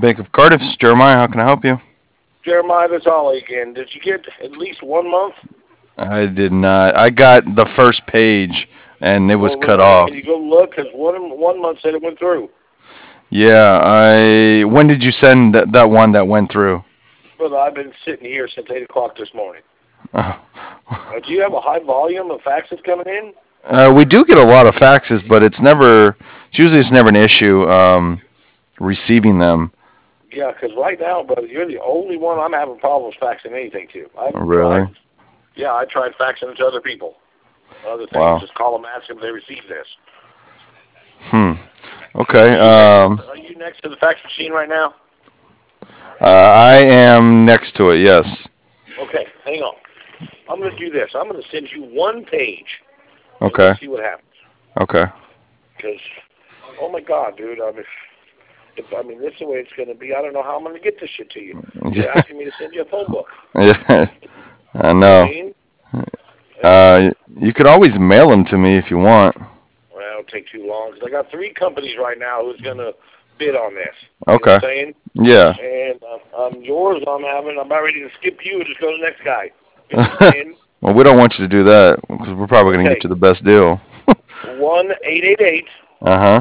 Bank of Cardiff. This is Jeremiah. How can I help you? Jeremiah, that's Ollie again. Did you get at least 1 month? I did not. I got the first page, and it was Well, cut really, can off. you go look? Because one month said it went through. Yeah, I. When did you send that one that went through? But I've been sitting here since 8 o'clock this morning. Oh. Do you have a high volume of faxes coming in? We do get a lot of faxes, but it's never. It's never an issue receiving them. Yeah, because right now, brother, you're the only one I'm having problems faxing anything to. I've Really? tried, yeah, I tried faxing it to other people. Other things, Wow. just call them, ask them if they received this. Hmm. Okay. Are you next to the fax machine right now? I am next to it. Yes. Okay, hang on. I'm going to do this. I'm going to send you one page, and Okay. let's see what happens. Okay. Because, oh my God, dude, I mean, this is the way it's going to be. I don't know how I'm going to get this shit to you. You're Yeah. asking me to send you a phone book. Yeah. I You know what I know. mean? You could always mail them to me if you want. Well, it'll take too long. 'Cause I got three companies right now who's going to bid on this. You know Okay. what I'm saying? Yeah. And yours, I'm about ready to skip you and just go to the next guy. You know what I'm saying? Well, we don't want you to do that because we're probably going to get Okay. you the best deal. 1-888 Uh huh.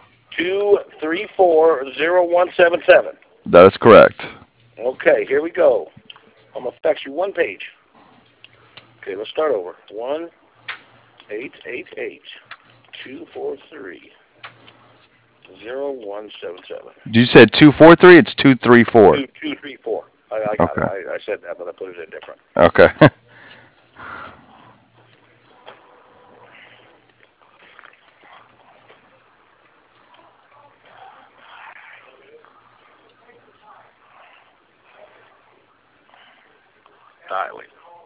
234-0177. That is correct. Okay, here we go. I'm going to fax you one page. Okay, let's start over. 1-888-243-0177. You said 243. It's 234. 2234. I got it. Okay. I said that, but I put it in different. Okay. Dialing.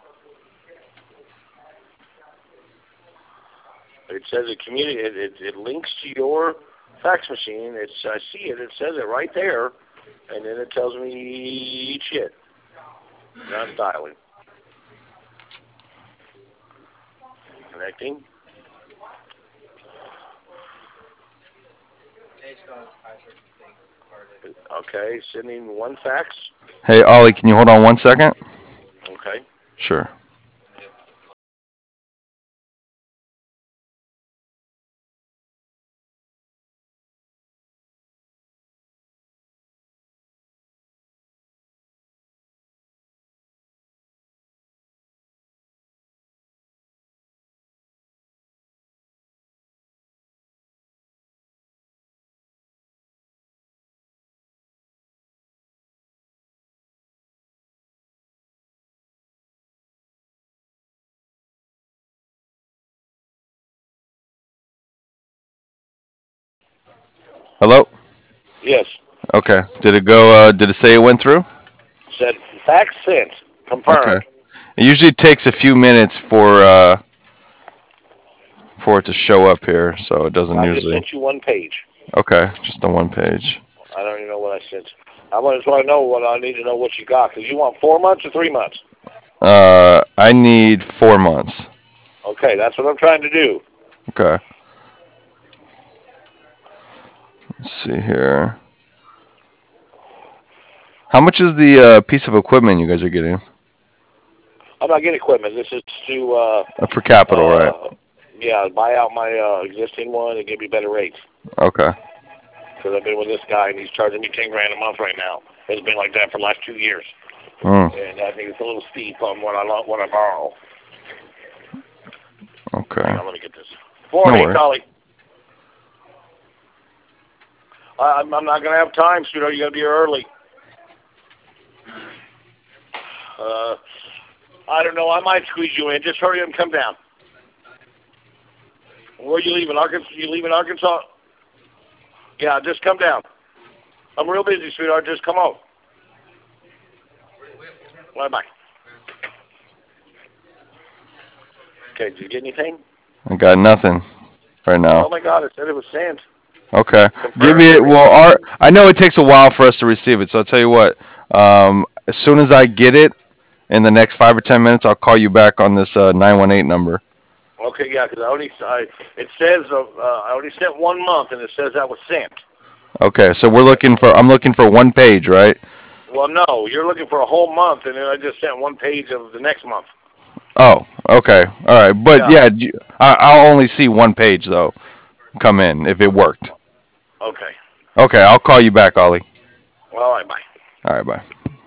It says it links to your fax machine. I see it. It says it right there, and then it tells me shit. Now it's dialing. Connecting. Okay, sending one fax. Hey, Ollie, can you hold on 1 second? Okay. Sure. Hello. Yes. Okay. Did it go? Did it say it went through? Said fax sent. Okay. Confirmed. It usually takes a few minutes for it to show up here, so it doesn't I just usually. sent you one page. Okay, just the one page. I don't even know what I sent. I just want to know what I need to know what you got. Because you want 4 months or 3 months? I need 4 months. Okay, that's what I'm trying to do. Okay. Let's see here. How much is the piece of equipment you guys are getting? I'm not getting equipment. This is to, For capital, right? uh, yeah, buy out my existing one and give me better rates. Okay. Because I've been with this guy and he's charging me 10 grand a month right now. It's been like that for the last 2 years, Hmm. and I think it's a little steep on what I borrow. Hang Okay. on, let me get this. No Morning, worries. Collie. I'm not gonna have time, sweetheart. You gotta be here early. Uh, I don't know. I might squeeze you in. Just hurry up and come down. Where are you leaving? Arkansas? You leaving Arkansas? Yeah, just come down. I'm real busy, sweetheart. Just come on. Bye. Okay, did you get anything? I got nothing right Oh now. my God, it said it was sent. Okay. Give Confirmed me it. and Well, received. I know it takes a while for us to receive it, so I'll tell you what. As soon as I get it in the next 5 or 10 minutes, I'll call you back on this 918 number. Okay, yeah, because it says I already sent 1 month, and it says that was sent. Okay, so I'm looking for one page, right? Well, no, you're looking for a whole month, and then I just sent one page of the next month. Oh, okay, all right, but Yeah. yeah, I'll only see one page though come in if it worked. Okay. Okay, I'll call you back, Ollie. Well, all right, bye. All right, bye.